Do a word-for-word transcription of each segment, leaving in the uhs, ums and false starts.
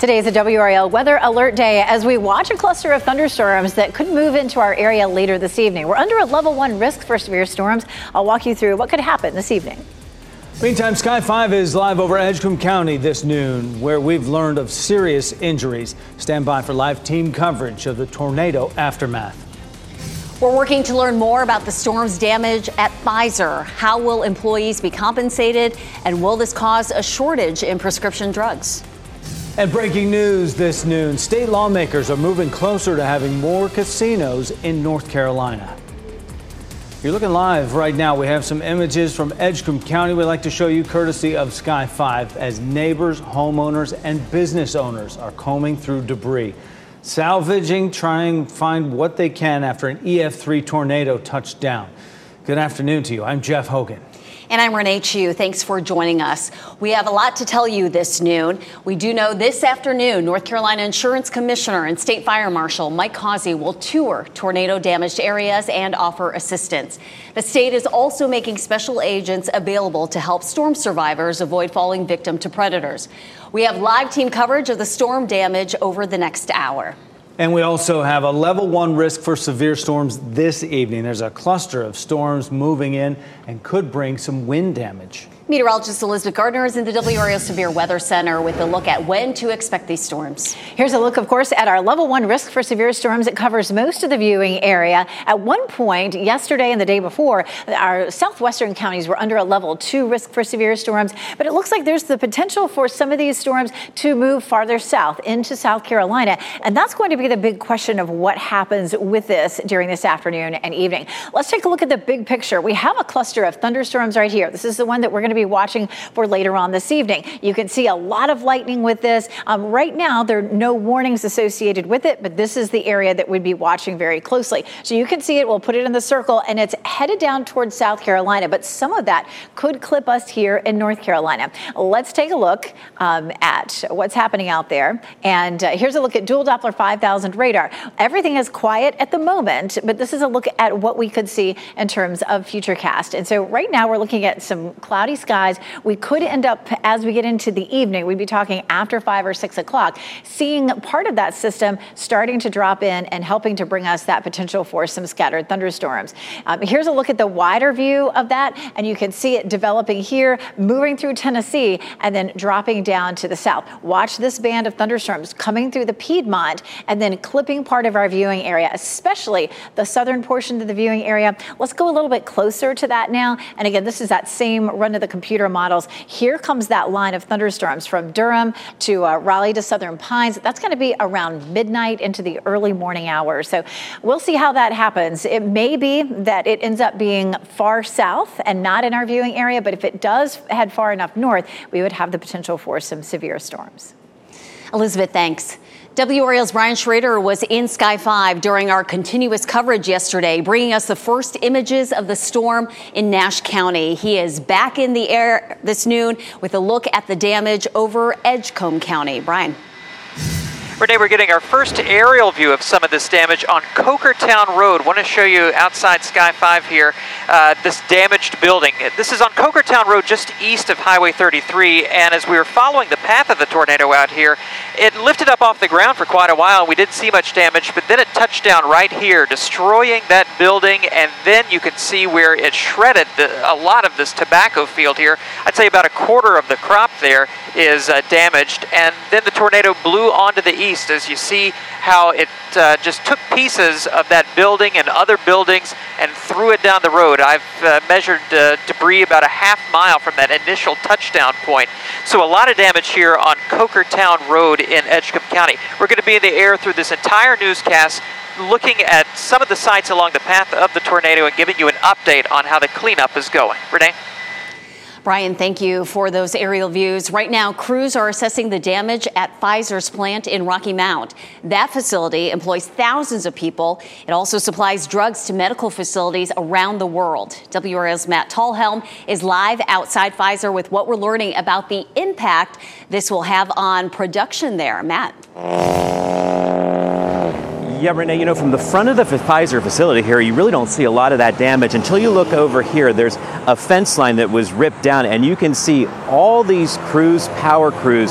Today is a W R L weather alert day as we watch a cluster of thunderstorms that could move into our area later this evening. We're under a level one risk for severe storms. I'll walk you through what could happen this evening. Meantime, Sky five is live over Edgecombe County this noon, where we've learned of serious injuries. Stand by for live team coverage of the tornado aftermath. We're working to learn more about the storm's damage at Pfizer. How will employees be compensated? And will this cause a shortage in prescription drugs? And breaking news this noon, state lawmakers are moving closer to having more casinos in North Carolina. You're looking live right now. We have some images from Edgecombe County we'd like to show you courtesy of Sky five as neighbors, homeowners, and business owners are combing through debris, salvaging, trying to find what they can after an E F three tornado touched down. Good afternoon to you. I'm Jeff Hogan. And I'm Renee Chu. Thanks for joining us. We have a lot to tell you this noon. We do know this afternoon, North Carolina Insurance Commissioner and State Fire Marshal Mike Causey will tour tornado damaged areas and offer assistance. The state is also making special agents available to help storm survivors avoid falling victim to predators. We have live team coverage of the storm damage over the next hour. And we also have a level one risk for severe storms this evening. There's a cluster of storms moving in and could bring some wind damage. Meteorologist Elizabeth Gardner is in the W R L Severe Weather Center with a look at when to expect these storms. Here's a look, of course, at our level one risk for severe storms. It covers most of the viewing area. At one point yesterday and the day before, our southwestern counties were under a level two risk for severe storms. But it looks like there's the potential for some of these storms to move farther south into South Carolina. And that's going to be the big question of what happens with this during this afternoon and evening. Let's take a look at the big picture. We have a cluster of thunderstorms right here. This is the one that we're going to be watching for later on this evening. You can see a lot of lightning with this. Um, right now, there are no warnings associated with it, but this is the area that we'd be watching very closely. So you can see it. We'll put it in the circle, and it's headed down towards South Carolina, but some of that could clip us here in North Carolina. Let's take a look um, at what's happening out there. And uh, here's a look at dual Doppler five thousand radar. Everything is quiet at the moment, but this is a look at what we could see in terms of futurecast. And so right now, we're looking at some cloudy skies. We could end up, as we get into the evening, we'd be talking after five or six o'clock, seeing part of that system starting to drop in and helping to bring us that potential for some scattered thunderstorms. Um, here's a look at the wider view of that, and you can see it developing here, moving through Tennessee, and then dropping down to the south. Watch this band of thunderstorms coming through the Piedmont and then clipping part of our viewing area, especially the southern portion of the viewing area. Let's go a little bit closer to that now. And again, this is that same run of the computer models. Here comes that line of thunderstorms from Durham to uh, Raleigh to Southern Pines. That's going to be around midnight into the early morning hours. So we'll see how that happens. It may be that it ends up being far south and not in our viewing area, but if it does head far enough north, we would have the potential for some severe storms. Elizabeth, thanks. W R L's Brian Schrader was in Sky five during our continuous coverage yesterday, bringing us the first images of the storm in Nash County. He is back in the air this noon with a look at the damage over Edgecombe County. Brian. Renee, we're getting our first aerial view of some of this damage on Cokertown Road. Want to show you outside Sky five here, uh, this damaged building. This is on Cokertown Road, just east of Highway thirty-three, and as we were following the path of the tornado out here, it lifted up off the ground for quite a while. We didn't see much damage, but then it touched down right here, destroying that building, and then you can see where it shredded the, a lot of this tobacco field here. I'd say about a quarter of the crop there is uh, damaged, and then the tornado blew onto the east. As you see how it uh, just took pieces of that building and other buildings and threw it down the road. I've uh, measured uh, debris about a half mile from that initial touchdown point. So a lot of damage here on Cokertown Road in Edgecombe County. We're going to be in the air through this entire newscast, looking at some of the sites along the path of the tornado and giving you an update on how the cleanup is going. Renee? Brian, thank you for those aerial views. Right now, crews are assessing the damage at Pfizer's plant in Rocky Mount. That facility employs thousands of people. It also supplies drugs to medical facilities around the world. W R L's Matt Tallhelm is live outside Pfizer with what we're learning about the impact this will have on production there. Matt. Yeah, Renee, you know, from the front of the Pfizer facility here, you really don't see a lot of that damage until you look over here. There's a fence line that was ripped down, and you can see all these crews, power crews,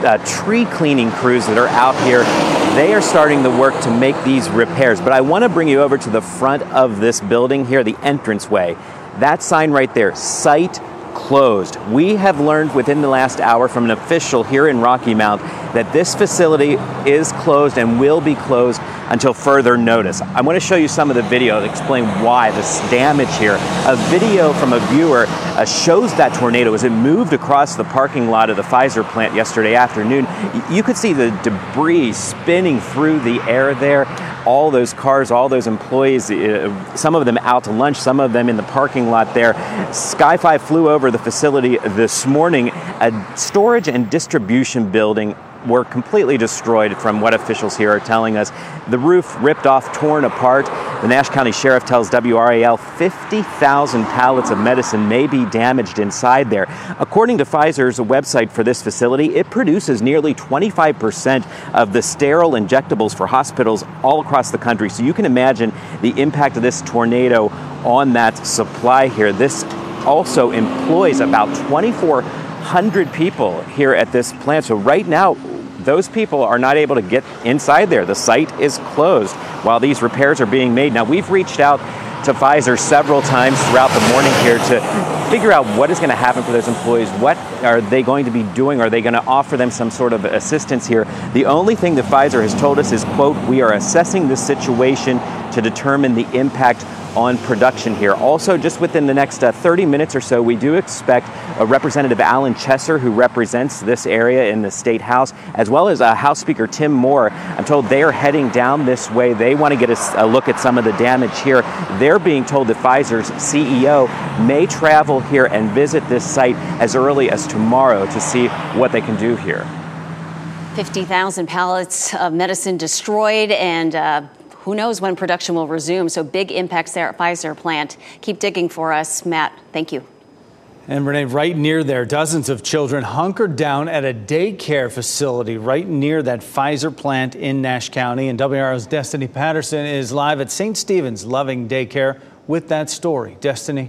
uh, tree cleaning crews that are out here. They are starting the work to make these repairs. But I want to bring you over to the front of this building here, the entranceway. That sign right there, site closed. We have learned within the last hour from an official here in Rocky Mount that this facility is closed and will be closed until further notice. I want to show you some of the video to explain why this damage here. A video from a viewer uh, shows that tornado as it moved across the parking lot of the Pfizer plant yesterday afternoon. You could see the debris spinning through the air there. All those cars, all those employees, uh, some of them out to lunch, some of them in the parking lot there. Sky five flew over the facility this morning. A storage and distribution building were completely destroyed from what officials here are telling us. The roof ripped off, torn apart. The Nash County Sheriff tells W R A L fifty thousand pallets of medicine may be damaged inside there. According to Pfizer's website for this facility, it produces nearly twenty-five percent of the sterile injectables for hospitals all across the country. So you can imagine the impact of this tornado on that supply here. This also employs about twenty-four hundred people here at this plant. So right now, those people are not able to get inside there. The site is closed while these repairs are being made. Now, we've reached out to Pfizer several times throughout the morning here to figure out what is going to happen for those employees. What are they going to be doing? Are they going to offer them some sort of assistance here? The only thing that Pfizer has told us is, quote, we are assessing the situation to determine the impact on production here. Also, just within the next uh, thirty minutes or so, we do expect uh, Representative Alan Chesser, who represents this area in the State House, as well as uh, House Speaker Tim Moore. I'm told they are heading down this way. They want to get a, a look at some of the damage here. They're being told that Pfizer's C E O may travel here and visit this site as early as tomorrow to see what they can do here. fifty thousand pallets of medicine destroyed, and uh, who knows when production will resume. So big impacts there at Pfizer plant. Keep digging for us, Matt. Thank you. And Renee, right near there, dozens of children hunkered down at a daycare facility right near that Pfizer plant in Nash County. And W R L's Destiny Patterson is live at Saint Stephen's Loving Daycare with that story. Destiny.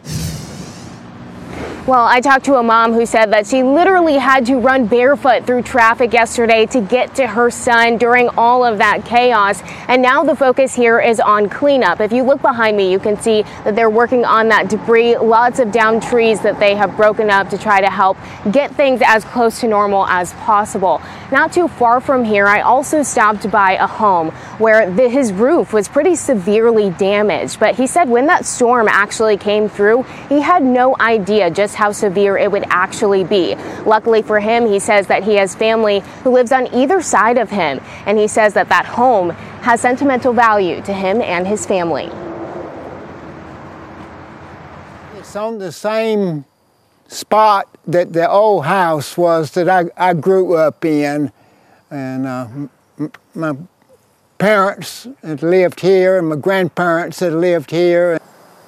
Well, I talked to a mom who said that she literally had to run barefoot through traffic yesterday to get to her son during all of that chaos. And now the focus here is on cleanup. If you look behind me, you can see that they're working on that debris, lots of downed trees that they have broken up to try to help get things as close to normal as possible. Not too far from here, I also stopped by a home where the, his roof was pretty severely damaged. But he said when that storm actually came through, he had no idea just how severe it would actually be. Luckily for him, he says that he has family who lives on either side of him, and he says that that home has sentimental value to him and his family. It's on the same spot that the old house was that I, I grew up in, and uh, m- my parents had lived here and my grandparents had lived here.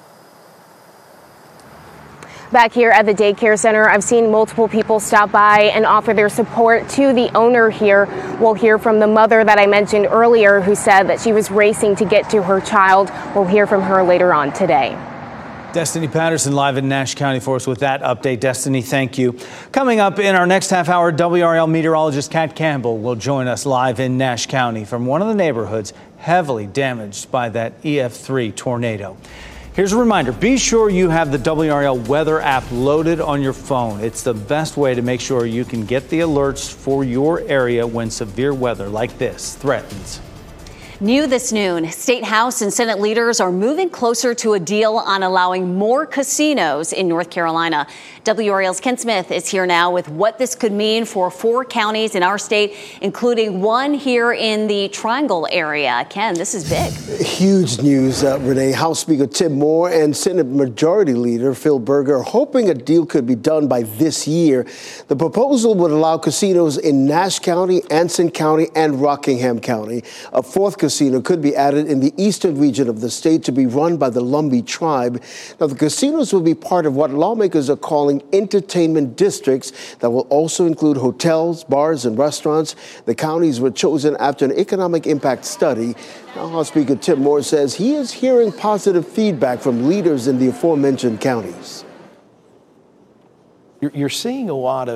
Back here at the daycare center, I've seen multiple people stop by and offer their support to the owner here. We'll hear from the mother that I mentioned earlier who said that she was racing to get to her child. We'll hear from her later on today. Destiny Patterson live in Nash County for us with that update. Destiny, thank you. Coming up in our next half hour, W R L meteorologist Kat Campbell will join us live in Nash County from one of the neighborhoods heavily damaged by that E F three tornado. Here's a reminder, be sure you have the W R L weather app loaded on your phone. It's the best way to make sure you can get the alerts for your area when severe weather like this threatens. New this noon, State House and Senate leaders are moving closer to a deal on allowing more casinos in North Carolina. W R L's Ken Smith is here now with what this could mean for four counties in our state, including one here in the Triangle area. Ken, this is big. Huge news, uh, Renee. House Speaker Tim Moore and Senate Majority Leader Phil Berger are hoping a deal could be done by this year. The proposal would allow casinos in Nash County, Anson County, and Rockingham County. A fourth casino could be added in the eastern region of the state to be run by the Lumbee tribe. Now, the casinos will be part of what lawmakers are calling entertainment districts that will also include hotels, bars, and restaurants. The counties were chosen after an economic impact study. Now, House Speaker Tim Moore says he is hearing positive feedback from leaders in the aforementioned counties. You're, you're seeing a lot of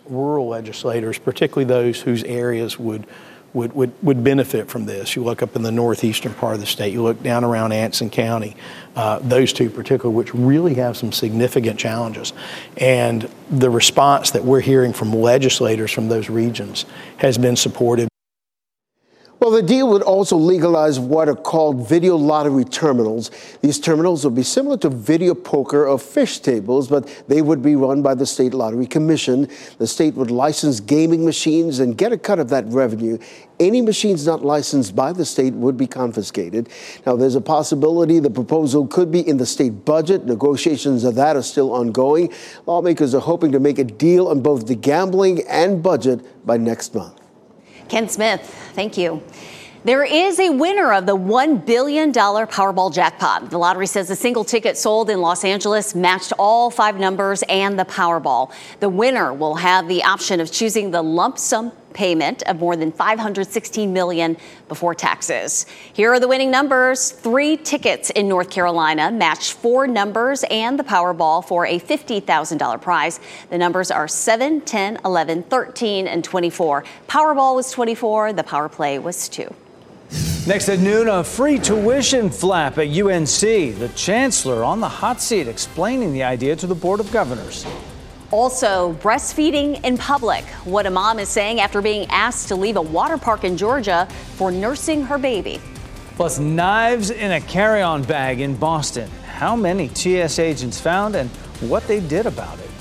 rural legislators, particularly those whose areas would Would, would, would benefit from this. You look up in the northeastern part of the state, you look down around Anson County, uh, those two particularly, which really have some significant challenges. And the response that we're hearing from legislators from those regions has been supportive. Well, the deal would also legalize what are called video lottery terminals. These terminals would be similar to video poker or fish tables, but they would be run by the State Lottery Commission. The state would license gaming machines and get a cut of that revenue. Any machines not licensed by the state would be confiscated. Now, there's a possibility the proposal could be in the state budget. Negotiations of that are still ongoing. Lawmakers are hoping to make a deal on both the gambling and budget by next month. Ken Smith, thank you. There is a winner of the one billion dollars Powerball jackpot. The lottery says a single ticket sold in Los Angeles matched all five numbers and the Powerball. The winner will have the option of choosing the lump sum payment of more than five hundred sixteen million dollars before taxes. Here are the winning numbers. Three tickets in North Carolina matched four numbers and the Powerball for a fifty thousand dollars prize. The numbers are seven, ten, eleven, thirteen, and twenty-four. Powerball was twenty-four. The Power Play was two. Next at noon, a free tuition flap at U N C. The chancellor on the hot seat explaining the idea to the Board of Governors. Also, breastfeeding in public. What a mom is saying after being asked to leave a water park in Georgia for nursing her baby. Plus, knives in a carry-on bag in Boston. How many T S agents found and what they did about it.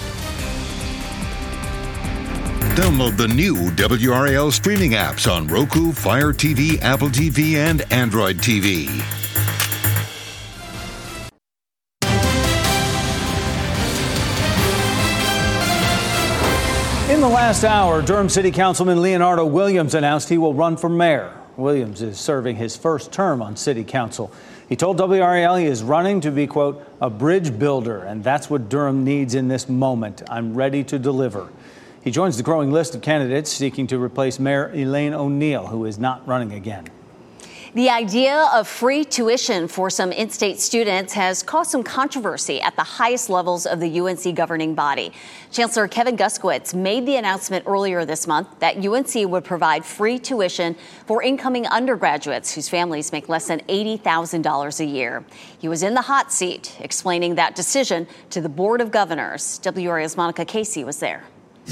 Download the new W R A L streaming apps on Roku, Fire T V, Apple T V, and Android T V. In the last hour, Durham City Councilman Leonardo Williams announced he will run for mayor. Williams is serving his first term on City Council. He told W R A L he is running to be, quote, a bridge builder, and that's what Durham needs in this moment. I'm ready to deliver. He joins the growing list of candidates seeking to replace Mayor Elaine O'Neill, who is not running again. The idea of free tuition for some in-state students has caused some controversy at the highest levels of the U N C governing body. Chancellor Kevin Guskiewicz made the announcement earlier this month that U N C would provide free tuition for incoming undergraduates whose families make less than eighty thousand dollars a year. He was in the hot seat explaining that decision to the Board of Governors. W R A L's Monica Casey was there.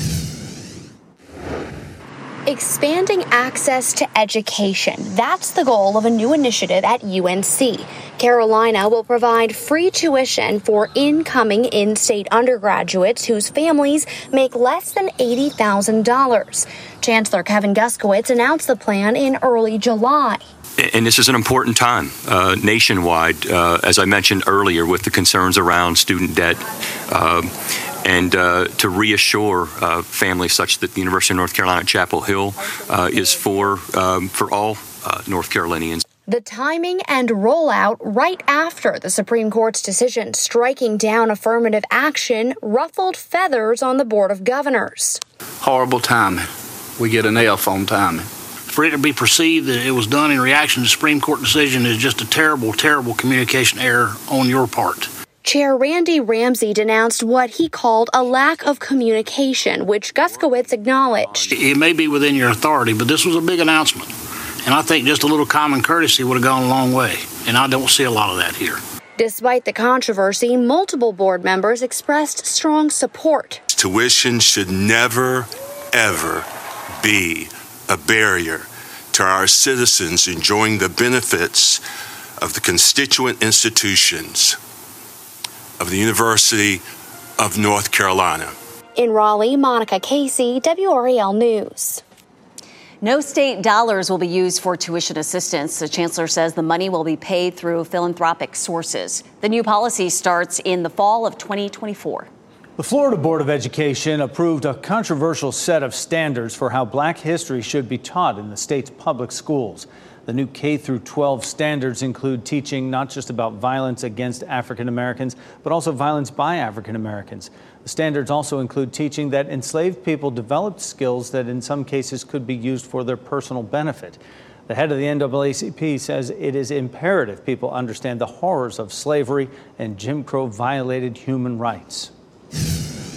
Expanding access to education. That's the goal of a new initiative at U N C. Carolina will provide free tuition for incoming in-state undergraduates whose families make less than eighty thousand dollars. Chancellor Kevin Guskiewicz announced the plan in early July. And this is an important time uh, nationwide, uh, as I mentioned earlier, with the concerns around student debt. Uh, and uh, to reassure uh, families such that the University of North Carolina at Chapel Hill uh, is for um, for all uh, North Carolinians. The timing and rollout right after the Supreme Court's decision striking down affirmative action ruffled feathers on the Board of Governors. Horrible timing. We get an F on timing. For it to be perceived that it was done in reaction to the Supreme Court decision is just a terrible, terrible communication error on your part. Chair Randy Ramsey denounced what he called a lack of communication, which Guskiewicz acknowledged. It may be within your authority, but this was a big announcement. And I think just a little common courtesy would have gone a long way. And I don't see a lot of that here. Despite the controversy, multiple board members expressed strong support. Tuition should never, ever be a barrier to our citizens enjoying the benefits of the constituent institutions of the University of North Carolina. In Raleigh, Monica Casey, W R A L News. No state dollars will be used for tuition assistance. The chancellor says the money will be paid through philanthropic sources. The new policy starts in the fall of twenty twenty-four. The Florida Board of Education approved a controversial set of standards for how Black history should be taught in the state's public schools. The new K through twelve standards include teaching not just about violence against African Americans, but also violence by African Americans. The standards also include teaching that enslaved people developed skills that in some cases could be used for their personal benefit. The head of the N double A C P says it is imperative people understand the horrors of slavery and Jim Crow violated human rights.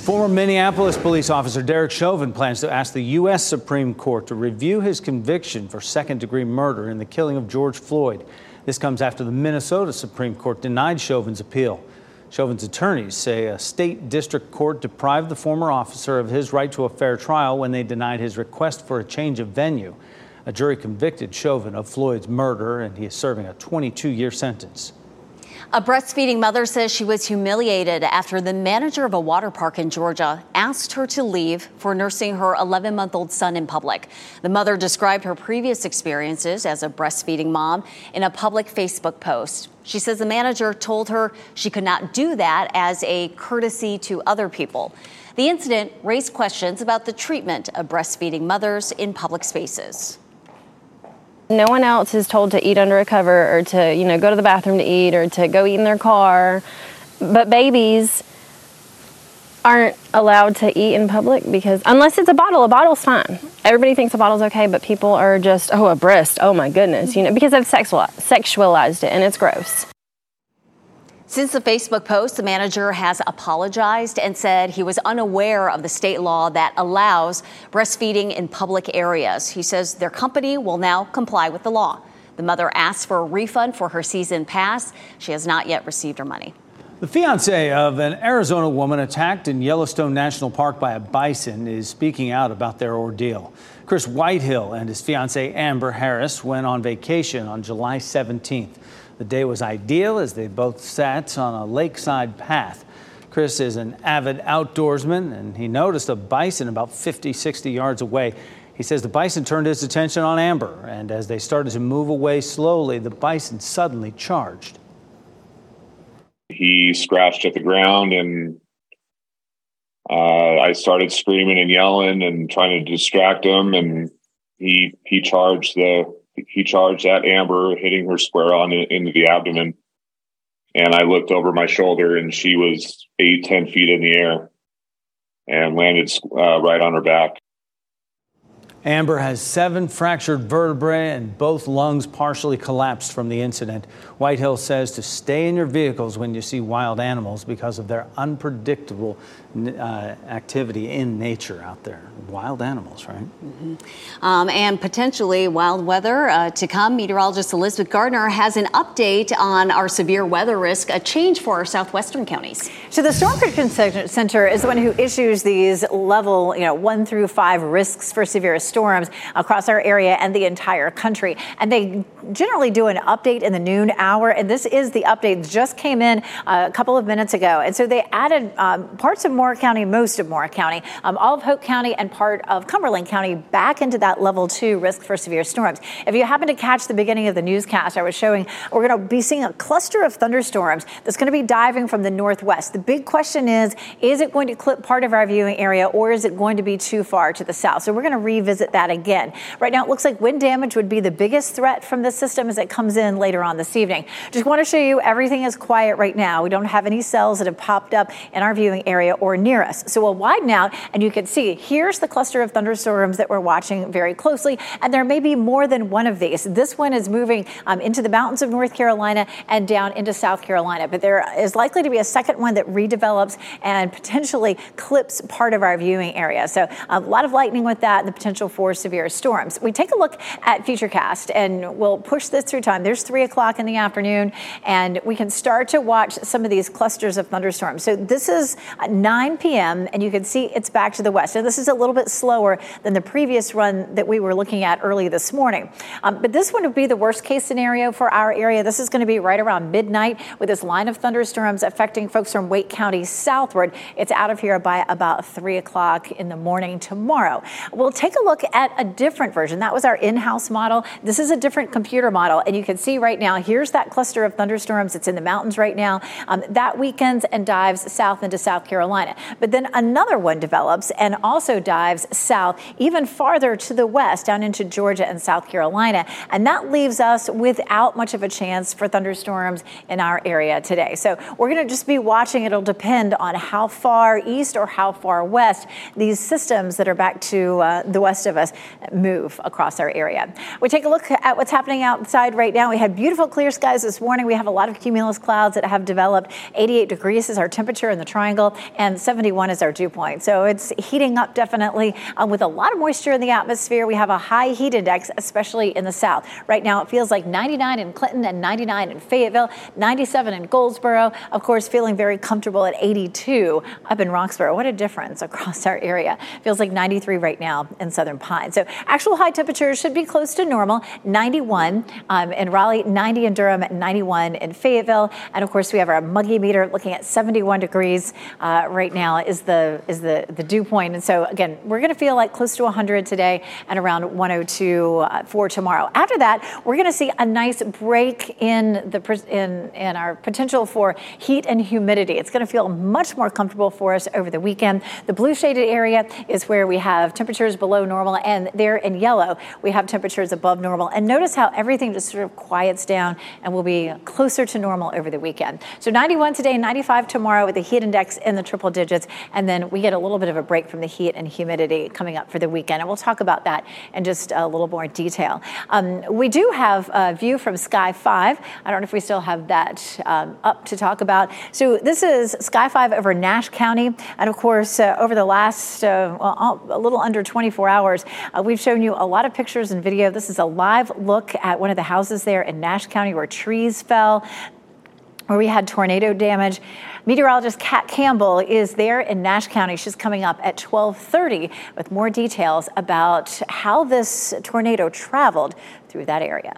Former Minneapolis police officer Derek Chauvin plans to ask the U S Supreme Court to review his conviction for second-degree murder in the killing of George Floyd. This comes after the Minnesota Supreme Court denied Chauvin's appeal. Chauvin's attorneys say a state district court deprived the former officer of his right to a fair trial when they denied his request for a change of venue. A jury convicted Chauvin of Floyd's murder, and he is serving a twenty-two year sentence. A breastfeeding mother says she was humiliated after the manager of a water park in Georgia asked her to leave for nursing her eleven month old son in public. The mother described her previous experiences as a breastfeeding mom in a public Facebook post. She says the manager told her she could not do that as a courtesy to other people. The incident raised questions about the treatment of breastfeeding mothers in public spaces. No one else is told to eat under a cover or to, you know, go to the bathroom to eat or to go eat in their car. But babies aren't allowed to eat in public because unless it's a bottle, a bottle's fine. Everybody thinks a bottle's okay, but people are just, oh, a breast, oh my goodness, you know, because they've sexual, sexualized it and it's gross. Since the Facebook post, the manager has apologized and said he was unaware of the state law that allows breastfeeding in public areas. He says their company will now comply with the law. The mother asked for a refund for her season pass. She has not yet received her money. The fiancé of an Arizona woman attacked in Yellowstone National Park by a bison is speaking out about their ordeal. Chris Whitehill and his fiancée Amber Harris went on vacation on July seventeenth. The day was ideal as they both sat on a lakeside path. Chris is an avid outdoorsman, and he noticed a bison about fifty, sixty yards away. He says the bison turned his attention on Amber, and as they started to move away slowly, the bison suddenly charged. He scratched at the ground, and uh, I started screaming and yelling and trying to distract him, and he he charged the he charged at Amber, hitting her square on into the abdomen. And I looked over my shoulder, and she was eight, ten feet in the air and landed uh, right on her back. Amber has seven fractured vertebrae and both lungs partially collapsed from the incident. Whitehill says to stay in your vehicles when you see wild animals because of their unpredictable uh, activity in nature out there. Wild animals, right? Mm-hmm. Um, and potentially wild weather uh, to come. Meteorologist Elizabeth Gardner has an update on our severe weather risk, a change for our southwestern counties. So the Storm Prediction Center is the one who issues these level, you know, one through five risks for severe storms across our area and the entire country. And they generally do an update in the noon hour. And this is the update that just came in a couple of minutes ago. And so they added um, parts of Moore County, most of Moore County, um, all of Hope County and part of Cumberland County back into that level two risk for severe storms. If you happen to catch the beginning of the newscast, I was showing we're going to be seeing a cluster of thunderstorms that's going to be diving from the northwest. The big question is, is it going to clip part of our viewing area or is it going to be too far to the south? So we're going to revisit that again. Right now, it looks like wind damage would be the biggest threat from this system as it comes in later on this evening. Just want to show you everything is quiet right now. We don't have any cells that have popped up in our viewing area or near us. So we'll widen out and you can see here's the cluster of thunderstorms that we're watching very closely. And there may be more than one of these. This one is moving um, into the mountains of North Carolina and down into South Carolina. But there is likely to be a second one that redevelops and potentially clips part of our viewing area. So a lot of lightning with that and the potential for severe storms. We take a look at Futurecast and we'll push this through time. There's three o'clock in the afternoon and we can start to watch some of these clusters of thunderstorms. So this is nine p.m. and you can see it's back to the west. And this is a little bit slower than the previous run that we were looking at early this morning. Um, but this one would be the worst case scenario for our area. This is going to be right around midnight with this line of thunderstorms affecting folks from Wake County southward. It's out of here by about three o'clock in the morning tomorrow. We'll take a look at a different version. That was our in-house model. This is a different computer model. And you can see right now, here's that cluster of thunderstorms. It's in the mountains right now. Um, that weakens and dives south into South Carolina. But then another one develops and also dives south even farther to the west down into Georgia and South Carolina. And that leaves us without much of a chance for thunderstorms in our area today. So we're going to just be watching. It'll depend on how far east or how far west these systems that are back to uh, the west rest of us move across our area. We take a look at what's happening outside right now. We had beautiful clear skies this morning. We have a lot of cumulus clouds that have developed. eighty-eight degrees is our temperature in the triangle, and seventy-one is our dew point. So it's heating up definitely um, with a lot of moisture in the atmosphere. We have a high heat index, especially in the south. Right now it feels like ninety-nine in Clinton and ninety-nine in Fayetteville, ninety-seven in Goldsboro. Of course, feeling very comfortable at eighty-two up in Roxborough. What a difference across our area. Feels like ninety-three right now in Southern Pines. So actual high temperatures should be close to normal. ninety-one um, in Raleigh, ninety in Durham, ninety-one in Fayetteville. And of course, we have our muggy meter looking at seventy-one degrees uh, right now is the is the, the dew point. And so again, we're going to feel like close to one hundred today and around one oh two uh, for tomorrow. After that, we're going to see a nice break in the in in our potential for heat and humidity. It's going to feel much more comfortable for us over the weekend. The blue shaded area is where we have temperatures below normal, and there in yellow we have temperatures above normal. And notice how everything just sort of quiets down and will be closer to normal over the weekend. So ninety-one today, ninety-five tomorrow with the heat index in the triple digits, and then we get a little bit of a break from the heat and humidity coming up for the weekend. And we'll talk about that in just a little more detail. Um, we do have a view from Sky five. I don't know if we still have that um, up to talk about. So this is Sky five over Nash County. And of course, uh, over the last uh, well, a little under twenty-four hours, uh, we've shown you a lot of pictures and video. This is a live look at one of the houses there in Nash County where trees fell, where we had tornado damage. Meteorologist Kat Campbell is there in Nash County. She's coming up at twelve thirty with more details about how this tornado traveled through that area.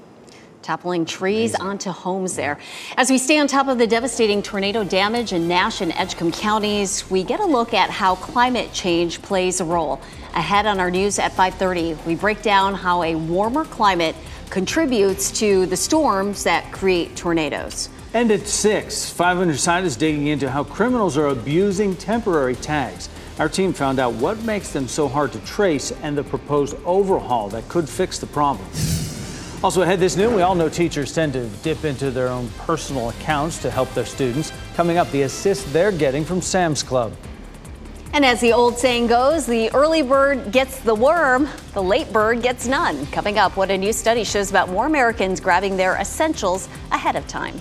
Toppling trees Amazing. Onto homes there. As we stay on top of the devastating tornado damage in Nash and Edgecombe counties, we get a look at how climate change plays a role. Ahead on our news at five thirty, we break down how a warmer climate contributes to the storms that create tornadoes. And at six, five hundred Side is digging into how criminals are abusing temporary tags. Our team found out what makes them so hard to trace and the proposed overhaul that could fix the problem. Also ahead this noon, we all know teachers tend to dip into their own personal accounts to help their students. Coming up, the assist they're getting from Sam's Club. And as the old saying goes, the early bird gets the worm, the late bird gets none. Coming up, what a new study shows about more Americans grabbing their essentials ahead of time.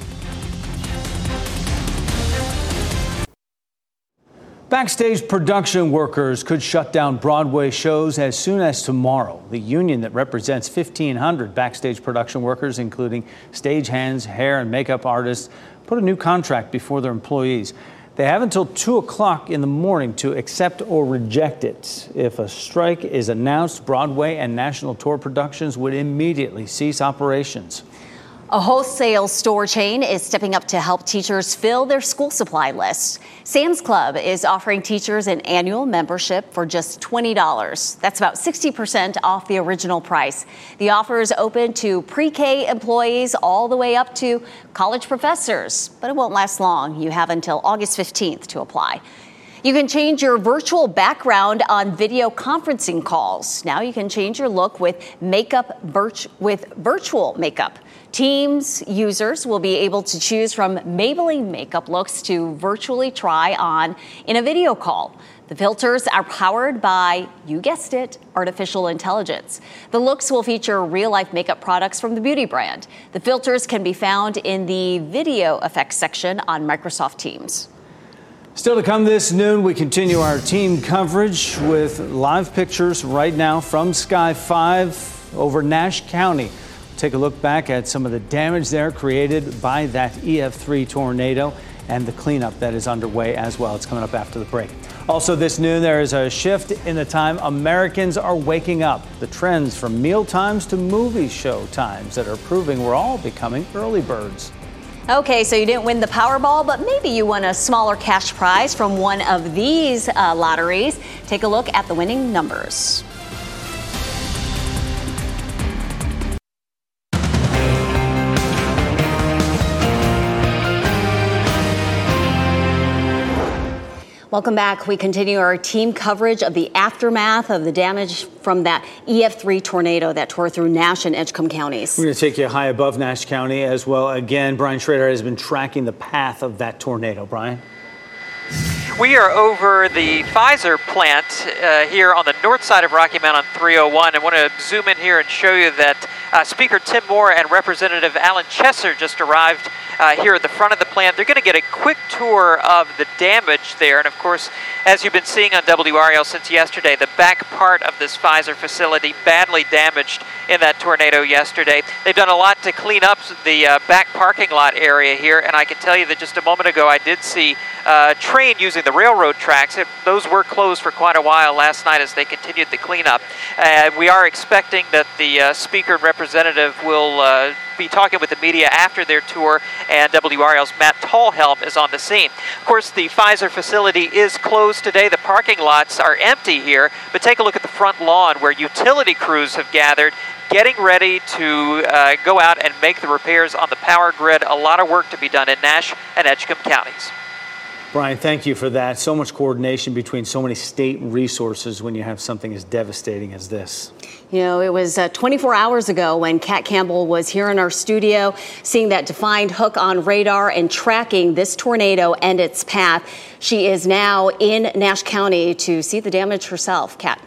Backstage production workers could shut down Broadway shows as soon as tomorrow. The union that represents fifteen hundred backstage production workers, including stagehands, hair and makeup artists, put a new contract before their employees. They have until two o'clock in the morning to accept or reject it. If a strike is announced, Broadway and national tour productions would immediately cease operations. A wholesale store chain is stepping up to help teachers fill their school supply lists. Sam's Club is offering teachers an annual membership for just twenty dollars. That's about sixty percent off the original price. The offer is open to pre-K employees all the way up to college professors, but it won't last long. You have until August fifteenth to apply. You can change your virtual background on video conferencing calls. Now you can change your look with makeup virt- with virtual makeup. Teams users will be able to choose from Maybelline makeup looks to virtually try on in a video call. The filters are powered by, you guessed it, artificial intelligence. The looks will feature real-life makeup products from the beauty brand. The filters can be found in the video effects section on Microsoft Teams. Still to come this noon, we continue our team coverage with live pictures right now from Sky five over Nash County. Take a look back at some of the damage there created by that E F three tornado and the cleanup that is underway as well. It's coming up after the break. Also this noon, there is a shift in the time Americans are waking up. The trends from meal times to movie show times that are proving we're all becoming early birds. Okay, so you didn't win the Powerball, but maybe you won a smaller cash prize from one of these uh, lotteries. Take a look at the winning numbers. Welcome back. We continue our team coverage of the aftermath of the damage from that E F three tornado that tore through Nash and Edgecombe counties. We're going to take you high above Nash County as well. Again, Brian Schrader has been tracking the path of that tornado. Brian? We are over the Pfizer plant uh, here on the north side of Rocky Mount on three oh one. I want to zoom in here and show you that uh, Speaker Tim Moore and Representative Alan Chesser just arrived uh, here at the front of the plant. They're going to get a quick tour of the damage there. And of course, as you've been seeing on W R L since yesterday, the back part of this Pfizer facility badly damaged in that tornado yesterday. They've done a lot to clean up the uh, back parking lot area here, and I can tell you that just a moment ago I did see a train using the railroad tracks. It, those were closed for quite a while last night as they continued the cleanup. Uh, we are expecting that the uh, Speaker and Representative will uh, be talking with the media after their tour, and W R L's Matt Tallhelm is on the scene. Of course, the Pfizer facility is closed today. The parking lots are empty here, but take a look at the front lawn where utility crews have gathered, getting ready to uh, go out and make the repairs on the power grid. A lot of work to be done in Nash and Edgecombe counties. Brian, thank you for that. So much coordination between so many state resources when you have something as devastating as this. You know, it was uh, twenty-four hours ago when Kat Campbell was here in our studio, seeing that defined hook on radar and tracking this tornado and its path. She is now in Nash County to see the damage herself. Kat.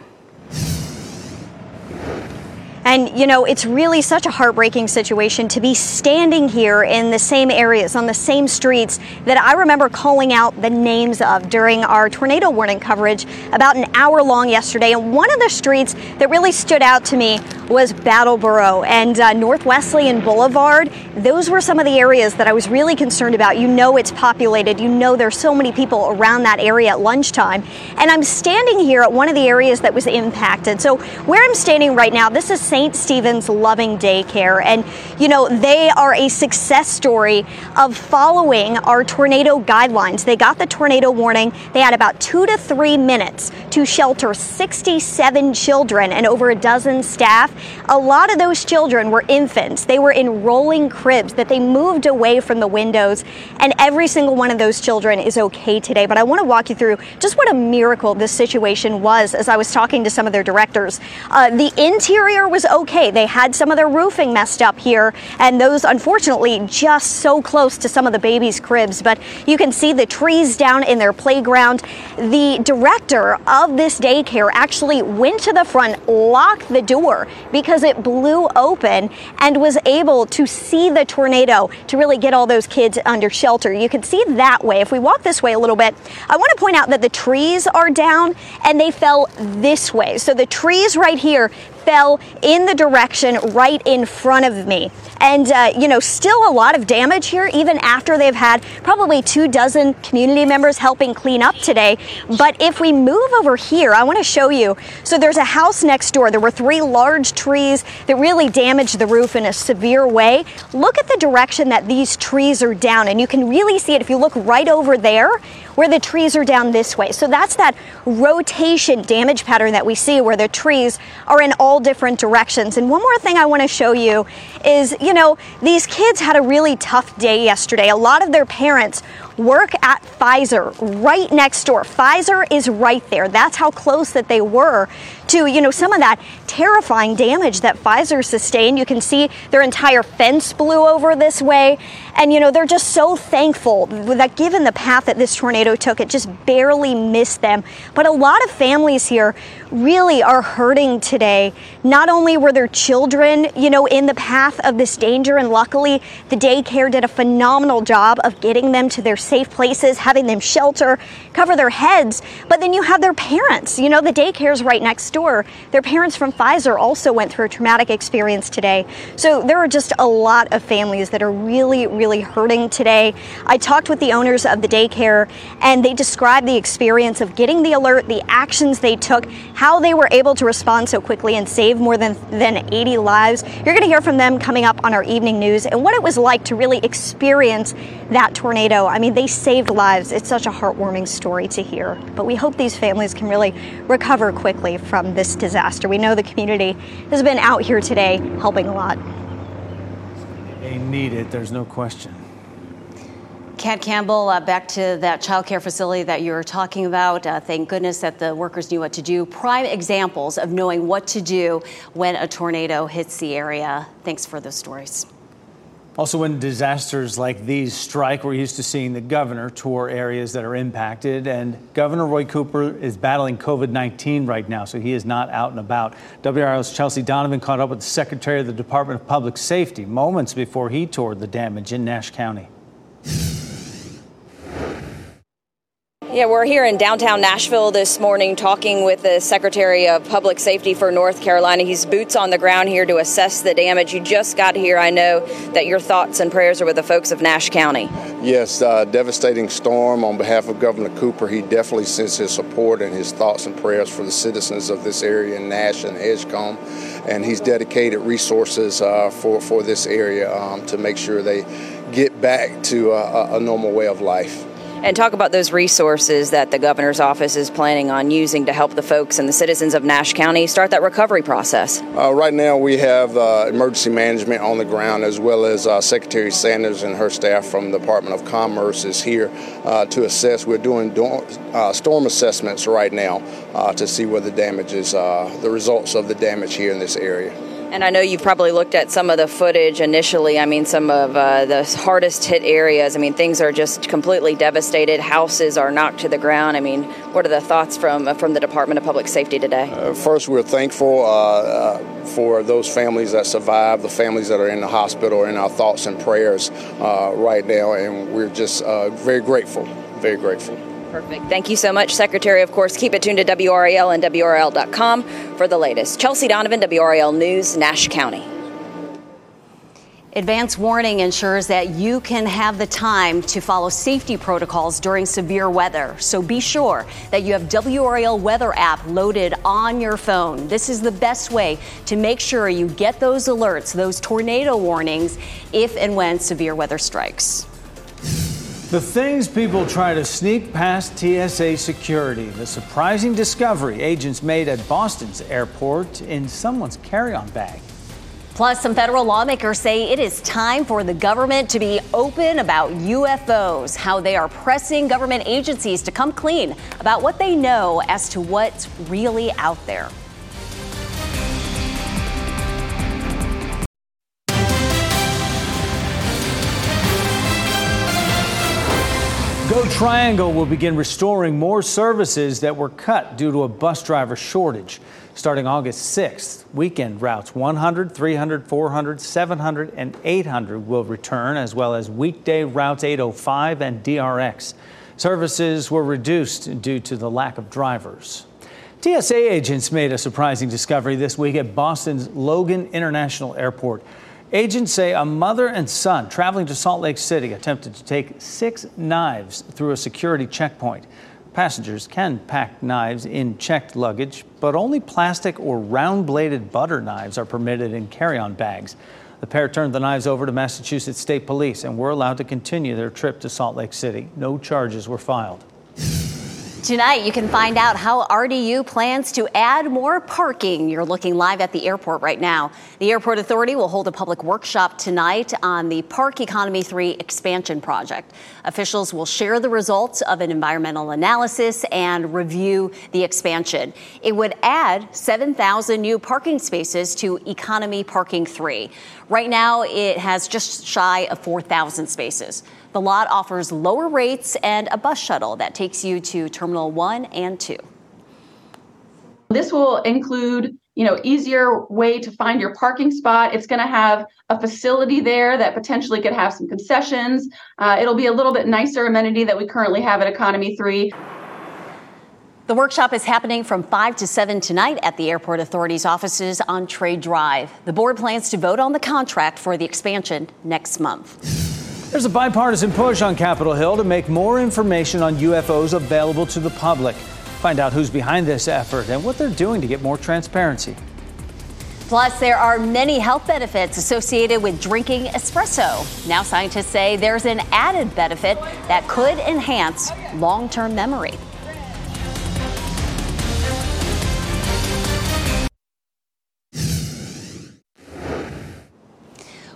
And, you know, it's really such a heartbreaking situation to be standing here in the same areas, on the same streets that I remember calling out the names of during our tornado warning coverage about an hour long yesterday. And one of the streets that really stood out to me was Battleboro and uh, North Wesleyan Boulevard. Those were some of the areas that I was really concerned about. You know, it's populated. You know, there's so many people around that area at lunchtime. And I'm standing here at one of the areas that was impacted. So where I'm standing right now, this is Saint Stephen's Loving Daycare. And, you know, they are a success story of following our tornado guidelines. They got the tornado warning. They had about two to three minutes to shelter sixty-seven children and over a dozen staff. A lot of those children were infants. They were in rolling cribs that they moved away from the windows. And every single one of those children is okay today. But I want to walk you through just what a miracle this situation was as I was talking to some of their directors. Uh, the interior was okay. They had some of their roofing messed up here, and those unfortunately just so close to some of the babies' cribs. But you can see the trees down in their playground. The director of this daycare actually went to the front, locked the door because it blew open, and was able to see the tornado to really get all those kids under shelter. You can see that way. If we walk this way a little bit, I want to point out that the trees are down and they fell this way. So the trees right here fell in the direction right in front of me. And, uh, you know, still a lot of damage here, even after they've had probably two dozen community members helping clean up today. But if we move over here, I want to show you. So there's a house next door. There were three large trees that really damaged the roof in a severe way. Look at the direction that these trees are down, and you can really see it if you look right over there where the trees are down this way. So that's that rotation damage pattern that we see where the trees are in all different directions. And one more thing I want to show you is, you know, these kids had a really tough day yesterday. A lot of their parents work at Pfizer right next door. Pfizer is right there. That's how close that they were to, you know, some of that terrifying damage that Pfizer sustained. You can see their entire fence blew over this way. And, you know, they're just so thankful that given the path that this tornado took, it just barely missed them. But a lot of families here really are hurting today. Not only were their children, you know, in the path of this danger, and luckily the daycare did a phenomenal job of getting them to their safe places, having them shelter, cover their heads. But then you have their parents. You know, the daycare's right next door. Their parents from Pfizer also went through a traumatic experience today. So there are just a lot of families that are really, really hurting today. I talked with the owners of the daycare, and they described the experience of getting the alert, the actions they took, how they were able to respond so quickly and save more than, than eighty lives. You're going to hear from them coming up on our evening news and what it was like to really experience that tornado. I mean, they saved lives. It's such a heartwarming story to hear. But we hope these families can really recover quickly from this disaster. We know the community has been out here today helping a lot. They need it, there's no question. Kat Campbell, uh, back to that child care facility that you were talking about. Uh, thank goodness that the workers knew what to do. Prime examples of knowing what to do when a tornado hits the area. Thanks for those stories. Also, when disasters like these strike, we're used to seeing the governor tour areas that are impacted. And Governor Roy Cooper is battling COVID nineteen right now, so he is not out and about. W R L's Chelsea Donovan caught up with the Secretary of the Department of Public Safety moments before he toured the damage in Nash County. Yeah, we're here in downtown Nashville this morning talking with the Secretary of Public Safety for North Carolina. He's boots on the ground here to assess the damage. You just got here. I know that your thoughts and prayers are with the folks of Nash County. Yes, uh, devastating storm. On behalf of Governor Cooper, he definitely sends his support and his thoughts and prayers for the citizens of this area in Nash and Edgecombe. And he's dedicated resources uh, for, for this area um, to make sure they get back to a, a normal way of life. And talk about those resources that the governor's office is planning on using to help the folks and the citizens of Nash County start that recovery process. Uh, right now we have uh, emergency management on the ground, as well as uh, Secretary Sanders and her staff from the Department of Commerce is here uh, to assess. We're doing uh, storm assessments right now uh, to see where the damage is, uh, the results of the damage here in this area. And I know you've probably looked at some of the footage initially. I mean, some of uh, the hardest hit areas. I mean, things are just completely devastated. Houses are knocked to the ground. I mean, what are the thoughts from from the Department of Public Safety today? Uh, first, we're thankful uh, uh, for those families that survived, the families that are in the hospital, in our thoughts and prayers uh, right now. And we're just uh, very grateful, very grateful. Perfect. Thank you so much, Secretary. Of course, keep it tuned to W R A L and W R L dot com for the latest. Chelsea Donovan, W R A L News, Nash County. Advance warning ensures that you can have the time to follow safety protocols during severe weather. So be sure that you have W R A L weather app loaded on your phone. This is the best way to make sure you get those alerts, those tornado warnings, if and when severe weather strikes. The things people try to sneak past T S A security. The surprising discovery agents made at Boston's airport in someone's carry-on bag. Plus, some federal lawmakers say it is time for the government to be open about U F Os, how they are pressing government agencies to come clean about what they know as to what's really out there. Go Triangle will begin restoring more services that were cut due to a bus driver shortage. Starting August sixth, weekend routes one hundred, three hundred, four hundred, seven hundred, and eight hundred will return, as well as weekday routes eight oh five and D R X. Services were reduced due to the lack of drivers. T S A agents made a surprising discovery this week at Boston's Logan International Airport. Agents say a mother and son traveling to Salt Lake City attempted to take six knives through a security checkpoint. Passengers can pack knives in checked luggage, but only plastic or round-bladed butter knives are permitted in carry-on bags. The pair turned the knives over to Massachusetts State Police and were allowed to continue their trip to Salt Lake City. No charges were filed. Tonight, you can find out how R D U plans to add more parking. You're looking live at the airport right now. The Airport Authority will hold a public workshop tonight on the Park Economy three expansion project. Officials will share the results of an environmental analysis and review the expansion. It would add seven thousand new parking spaces to Economy Parking three. Right now, it has just shy of four thousand spaces. The lot offers lower rates and a bus shuttle that takes you to Terminal one and two. This will include, you know, easier way to find your parking spot. It's going to have a facility there that potentially could have some concessions. Uh, it'll be a little bit nicer amenity that we currently have at Economy three. The workshop is happening from five to seven tonight at the Airport Authority's offices on Trade Drive. The board plans to vote on the contract for the expansion next month. There's a bipartisan push on Capitol Hill to make more information on U F Os available to the public. Find out who's behind this effort and what they're doing to get more transparency. Plus, there are many health benefits associated with drinking espresso. Now scientists say there's an added benefit that could enhance long-term memory.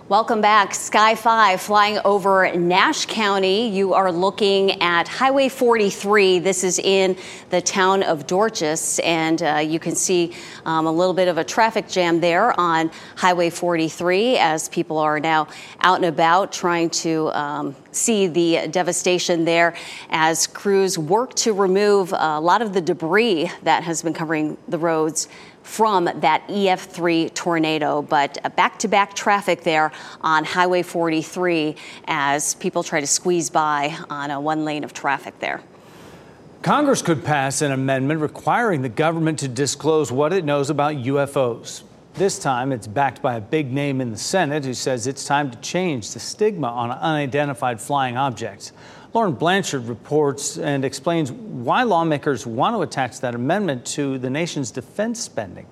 Welcome back. Sky five flying over Nash County. You are looking at Highway forty-three. This is in the town of Dorchester, and uh, you can see um, a little bit of a traffic jam there on Highway forty-three as people are now out and about trying to um, see the devastation there as crews work to remove a lot of the debris that has been covering the roads from that E F three tornado, but back-to-back traffic there on Highway forty-three as people try to squeeze by on a one lane of traffic there. Congress could pass an amendment requiring the government to disclose what it knows about U F Os. This time, it's backed by a big name in the Senate who says it's time to change the stigma on unidentified flying objects. Lauren Blanchard reports and explains why lawmakers want to attach that amendment to the nation's defense spending.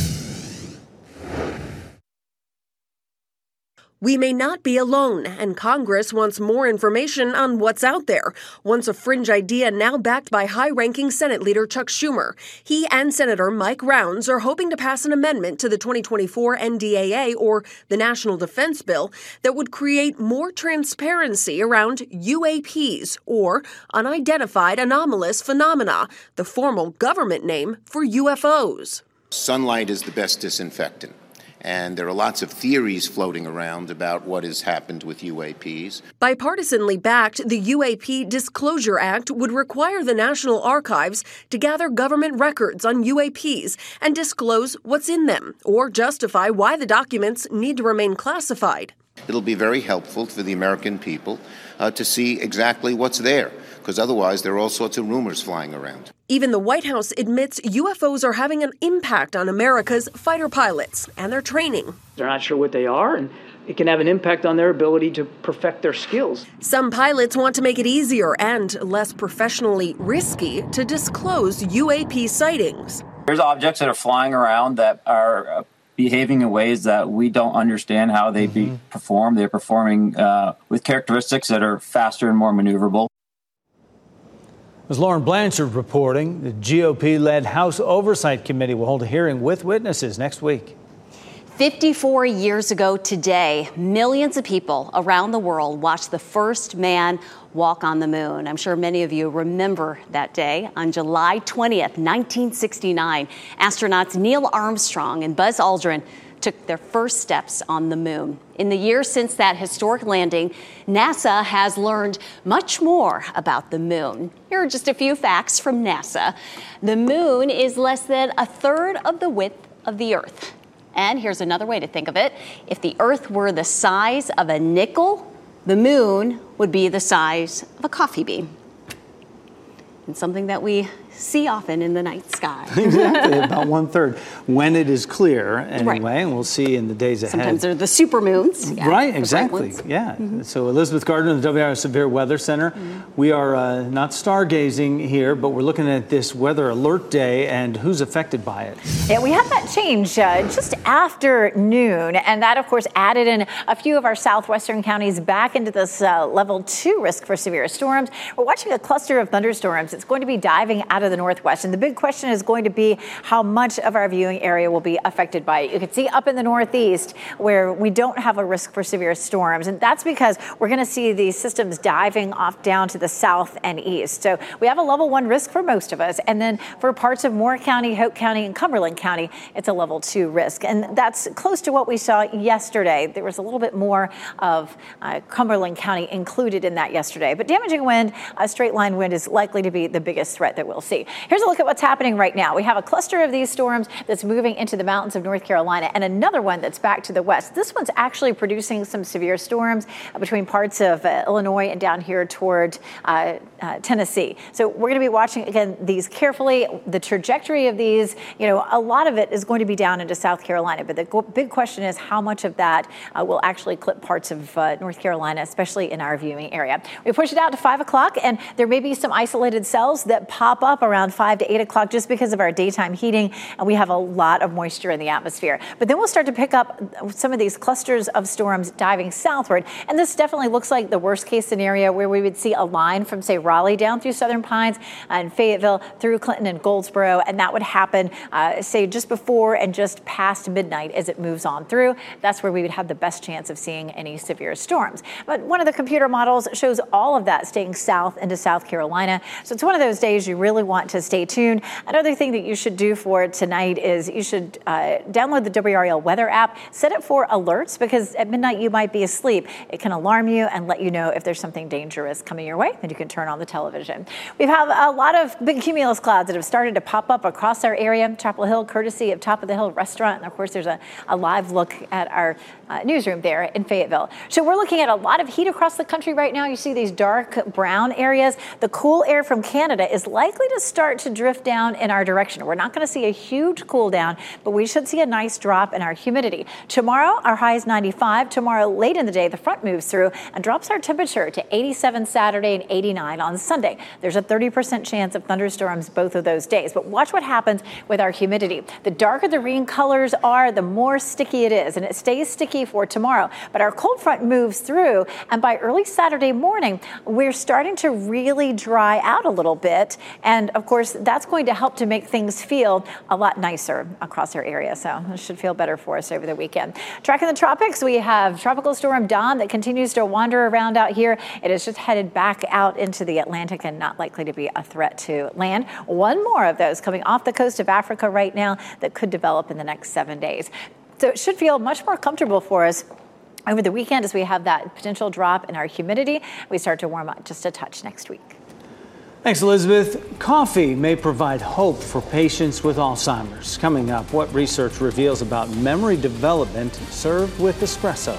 We may not be alone, and Congress wants more information on what's out there. Once a fringe idea, now backed by high-ranking Senate Leader Chuck Schumer. He and Senator Mike Rounds are hoping to pass an amendment to the twenty twenty-four N D A A, or the National Defense Bill, that would create more transparency around U A Ps, or Unidentified Anomalous Phenomena, the formal government name for U F Os. Sunlight is the best disinfectant. And there are lots of theories floating around about what has happened with U A Ps. Bipartisanly backed, the U A P Disclosure Act would require the National Archives to gather government records on U A Ps and disclose what's in them, or justify why the documents need to remain classified. It'll be very helpful for the American people uh, to see exactly what's there, because otherwise there are all sorts of rumors flying around. Even the White House admits U F Os are having an impact on America's fighter pilots and their training. They're not sure what they are, and it can have an impact on their ability to perfect their skills. Some pilots want to make it easier and less professionally risky to disclose U A P sightings. There's objects that are flying around that are behaving in ways that we don't understand how they mm-hmm. be performed. They're performing uh, with characteristics that are faster and more maneuverable. As Lauren Blanchard reporting, the G O P-led House Oversight Committee will hold a hearing with witnesses next week. fifty-four years ago today, millions of people around the world watched the first man walk on the moon. I'm sure many of you remember that day. On July twentieth, nineteen sixty-nine, astronauts Neil Armstrong and Buzz Aldrin took their first steps on the moon. In the years since that historic landing, NASA has learned much more about the moon. Here are just a few facts from NASA. The moon is less than a third of the width of the Earth. And here's another way to think of it. If the Earth were the size of a nickel, the moon would be the size of a coffee bean. And something that we see often in the night sky. Exactly, about one third. When it is clear, anyway, right. And we'll see in the days ahead. Sometimes they're the supermoons. Yeah, right, exactly. Yeah. Mm-hmm. So Elizabeth Gardner, the W R Severe Weather Center. Mm-hmm. We are uh, not stargazing here, but we're looking at this weather alert day and who's affected by it. Yeah, we had that change uh, just after noon, and that, of course, added in a few of our southwestern counties back into this uh, level two risk for severe storms. We're watching a cluster of thunderstorms. It's going to be diving out of the northwest. And the big question is going to be how much of our viewing area will be affected by it. You can see up in the northeast where we don't have a risk for severe storms. And that's because we're going to see these systems diving off down to the south and east. So we have a level one risk for most of us. And then for parts of Moore County, Hope County, and Cumberland County, it's a level two risk. And that's close to what we saw yesterday. There was a little bit more of uh, Cumberland County included in that yesterday. But damaging wind, a straight line wind is likely to be the biggest threat that we'll see. Here's a look at what's happening right now. We have a cluster of these storms that's moving into the mountains of North Carolina and another one that's back to the west. This one's actually producing some severe storms between parts of uh, Illinois and down here toward uh, uh, Tennessee. So we're going to be watching, again, these carefully. The trajectory of these, you know, a lot of it is going to be down into South Carolina. But the go- big question is how much of that uh, will actually clip parts of uh, North Carolina, especially in our viewing area. We push it out to five o'clock, and there may be some isolated cell cells that pop up around five to eight o'clock just because of our daytime heating, and we have a lot of moisture in the atmosphere. But then we'll start to pick up some of these clusters of storms diving southward, and this definitely looks like the worst case scenario where we would see a line from, say, Raleigh down through Southern Pines and Fayetteville through Clinton and Goldsboro, and that would happen, uh, say, just before and just past midnight as it moves on through. That's where we would have the best chance of seeing any severe storms. But one of the computer models shows all of that staying south into South Carolina. So it's one of those days you really want to stay tuned. Another thing that you should do for tonight is you should uh, download the W R A L weather app, set it for alerts, because at midnight you might be asleep. It can alarm you and let you know if there's something dangerous coming your way, then you can turn on the television. We have a lot of big cumulus clouds that have started to pop up across our area. Chapel Hill, courtesy of Top of the Hill Restaurant. And of course, there's a, a live look at our uh, newsroom there in Fayetteville. So we're looking at a lot of heat across the country right now. You see these dark brown areas. The cool air from Canada is likely to start to drift down in our direction. We're not going to see a huge cool down, but we should see a nice drop in our humidity. Tomorrow, our high is ninety-five. Tomorrow, late in the day, the front moves through and drops our temperature to eighty-seven Saturday and eighty-nine on Sunday. There's a thirty percent chance of thunderstorms both of those days. But watch what happens with our humidity. The darker the green colors are, the more sticky it is, and it stays sticky for tomorrow. But our cold front moves through, and by early Saturday morning, we're starting to really dry out a little bit. And of course, that's going to help to make things feel a lot nicer across our area. So it should feel better for us over the weekend. Tracking the tropics, we have Tropical Storm Don that continues to wander around out here. It is just headed back out into the Atlantic and not likely to be a threat to land. One more of those coming off the coast of Africa right now that could develop in the next seven days. So it should feel much more comfortable for us over the weekend as we have that potential drop in our humidity. We start to warm up just a touch next week. Thanks, Elizabeth. Coffee may provide hope for patients with Alzheimer's. Coming up, what research reveals about memory development served with espresso.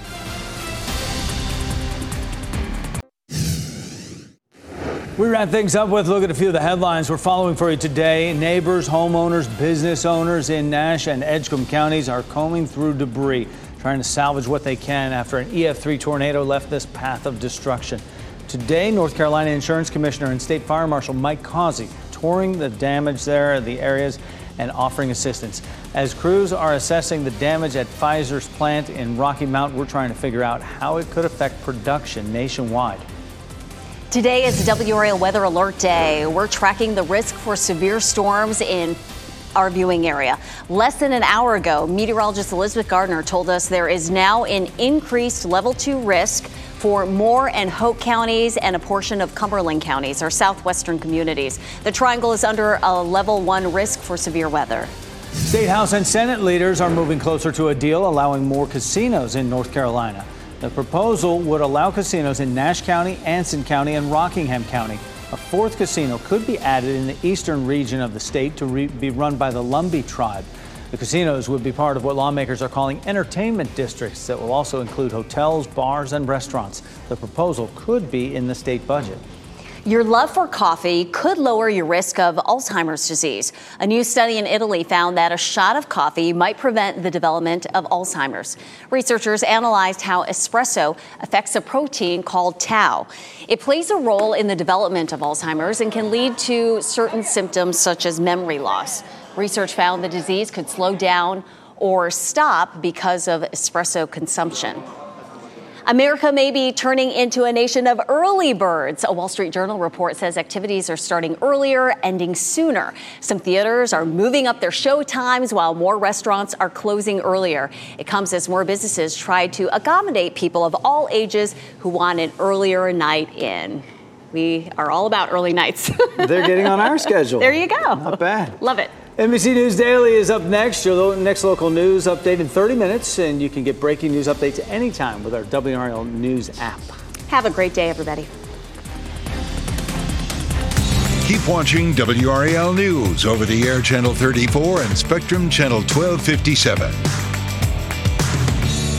We wrap things up with a look at a few of the headlines we're following for you today. Neighbors, homeowners, business owners in Nash and Edgecombe counties are combing through debris, trying to salvage what they can after an E F three tornado left this path of destruction. Today, North Carolina Insurance Commissioner and State Fire Marshal Mike Causey touring the damage there, the areas, and offering assistance. As crews are assessing the damage at Pfizer's plant in Rocky Mount, we're trying to figure out how it could affect production nationwide. Today is W R A L Weather Alert Day. We're tracking the risk for severe storms in our viewing area. Less than an hour ago, meteorologist Elizabeth Gardner told us there is now an increased level two risk for Moore and Hope counties and a portion of Cumberland counties, our southwestern communities. The triangle is under a level one risk for severe weather. State House and Senate leaders are moving closer to a deal allowing more casinos in North Carolina. The proposal would allow casinos in Nash County, Anson County, and Rockingham County. A fourth casino could be added in the eastern region of the state to re- be run by the Lumbee tribe. The casinos would be part of what lawmakers are calling entertainment districts that will also include hotels, bars, and restaurants. The proposal could be in the state budget. Your love for coffee could lower your risk of Alzheimer's disease. A new study in Italy found that a shot of coffee might prevent the development of Alzheimer's. Researchers analyzed how espresso affects a protein called tau. It plays a role in the development of Alzheimer's and can lead to certain symptoms such as memory loss. Research found the disease could slow down or stop because of espresso consumption. America may be turning into a nation of early birds. A Wall Street Journal report says activities are starting earlier, ending sooner. Some theaters are moving up their show times while more restaurants are closing earlier. It comes as more businesses try to accommodate people of all ages who want an earlier night in. We are all about early nights. They're getting on our schedule. There you go. Not bad. Love it. N B C News Daily is up next. Your next local news update in thirty minutes, and you can get breaking news updates anytime with our W R A L News app. Have a great day, everybody. Keep watching W R A L News over the air channel thirty-four and Spectrum channel twelve fifty-seven.